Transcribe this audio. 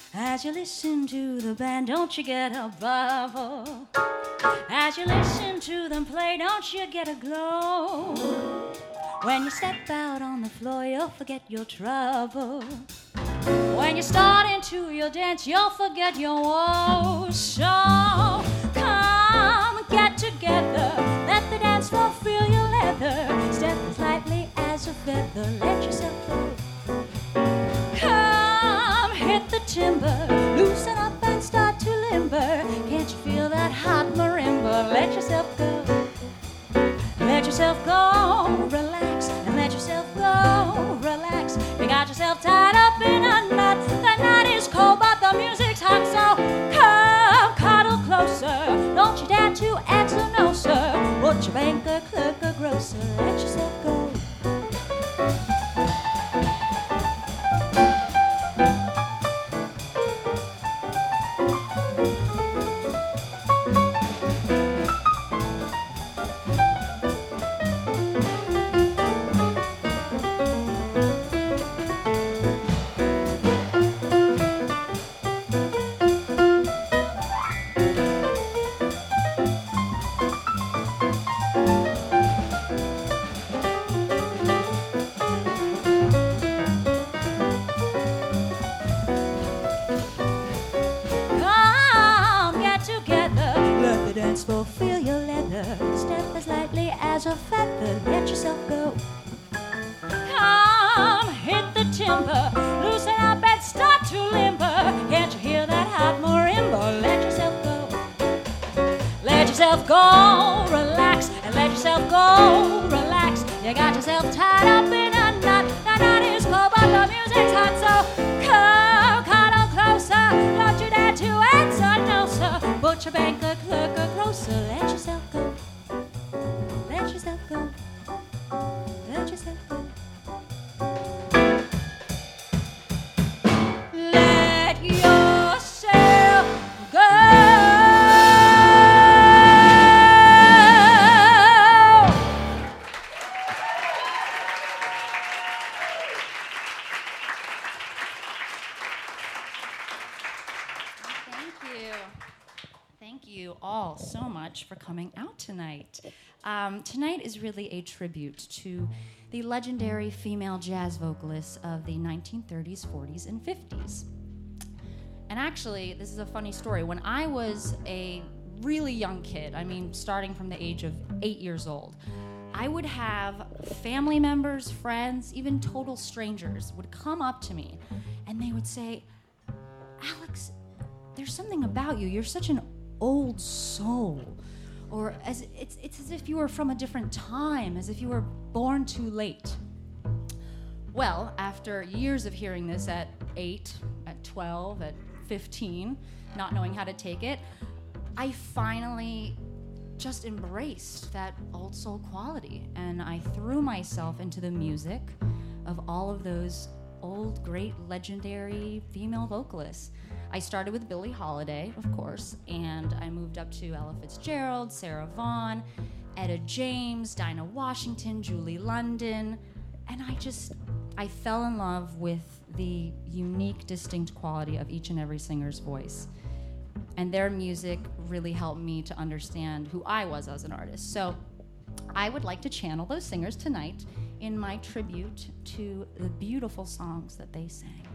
As you listen to the band, don't you get a bubble? As you listen to them play, don't you get a glow? When you step out on the floor, you'll forget your trouble. When you start into your dance, you'll forget your woes. So come, get together, let the dance floor feel your leather. Step as lightly as a feather, let yourself go. Come, hit the timber, loosen up and start to limber. Can't you feel that hot marimba? Let yourself go. Let yourself go, relax, and let yourself go, relax. You got yourself tied up in a knot. The night is cold, but the music's hot, so come, cuddle closer. Don't you dare to answer no, sir. Won't you banker, clerk, or grocer? Let yourself go. Feel your leather, step as lightly as a feather, let yourself go. Come, hit the timber, loosen up and start to limber. Can't you hear that hot marimba? Let yourself go. Let yourself go, relax, and let yourself go, relax. You got yourself tied up in a knot. The night is cold, but the music's hot, so come, cuddle closer. Don't you dare to answer no, sir. Butcher, banker, clerk, or grocer, let yourself go. Let yourself go. Let yourself go. Let yourself go. Thank you all so much for coming out tonight. Tonight is really a tribute to the legendary female jazz vocalists of the 1930s, 40s, and 50s. And actually, this is a funny story. When I was a really young kid, I mean, starting from the age of 8 years old, I would have family members, friends, even total strangers would come up to me and they would say, "Alex, there's something about you. You're such an old soul." Or it's as if you were from a different time, as if you were born too late. Well, after years of hearing this at 8, at 12, at 15, not knowing how to take it, I finally just embraced that old soul quality, and I threw myself into the music of all of those old, great, legendary female vocalists. I started with Billie Holiday, of course, and I moved up to Ella Fitzgerald, Sarah Vaughan, Etta James, Dinah Washington, Julie London, and I fell in love with the unique, distinct quality of each and every singer's voice. And their music really helped me to understand who I was as an artist. So I would like to channel those singers tonight in my tribute to the beautiful songs that they sang.